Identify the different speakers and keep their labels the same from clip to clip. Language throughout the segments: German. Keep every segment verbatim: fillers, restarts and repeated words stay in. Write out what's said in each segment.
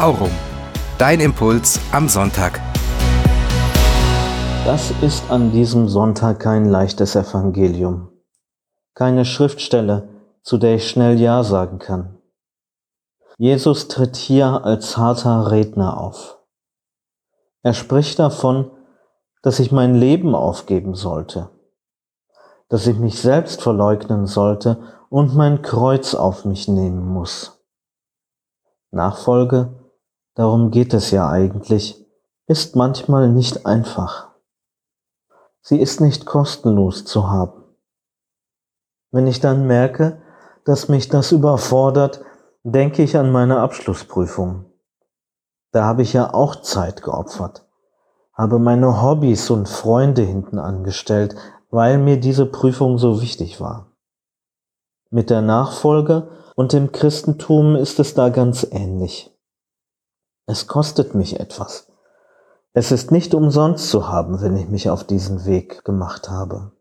Speaker 1: Aurum, dein Impuls am Sonntag.
Speaker 2: Das ist an diesem Sonntag kein leichtes Evangelium. Keine Schriftstelle, zu der ich schnell Ja sagen kann. Jesus tritt hier als harter Redner auf. Er spricht davon, dass ich mein Leben aufgeben sollte, dass ich mich selbst verleugnen sollte und mein Kreuz auf mich nehmen muss. Nachfolge, darum geht es ja eigentlich, ist manchmal nicht einfach. Sie ist nicht kostenlos zu haben. Wenn ich dann merke, dass mich das überfordert, denke ich an meine Abschlussprüfung. Da habe ich ja auch Zeit geopfert, habe meine Hobbys und Freunde hinten angestellt, weil mir diese Prüfung so wichtig war. Mit der Nachfolge und dem Christentum ist es da ganz ähnlich. Es kostet mich etwas. Es ist nicht umsonst zu haben, wenn ich mich auf diesen Weg gemacht habe.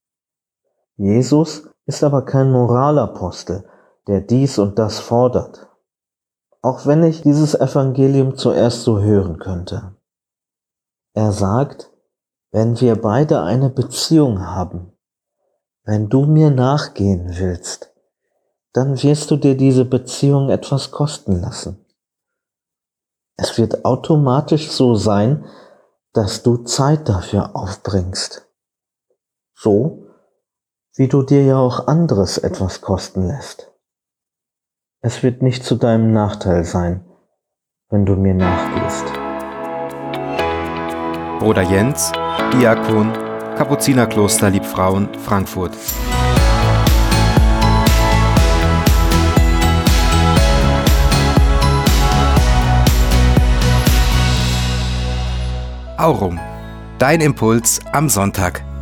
Speaker 2: Jesus ist aber kein Moralapostel, der dies und das fordert. Auch wenn ich dieses Evangelium zuerst so hören könnte. Er sagt, wenn wir beide eine Beziehung haben, wenn du mir nachgehen willst, dann wirst du dir diese Beziehung etwas kosten lassen. Es wird automatisch so sein, dass du Zeit dafür aufbringst. So, wie du dir ja auch anderes etwas kosten lässt. Es wird nicht zu deinem Nachteil sein, wenn du mir nachgehst.
Speaker 1: Bruder Jens, Diakon, Kapuzinerkloster Liebfrauen, Frankfurt. Aurum, dein Impuls am Sonntag.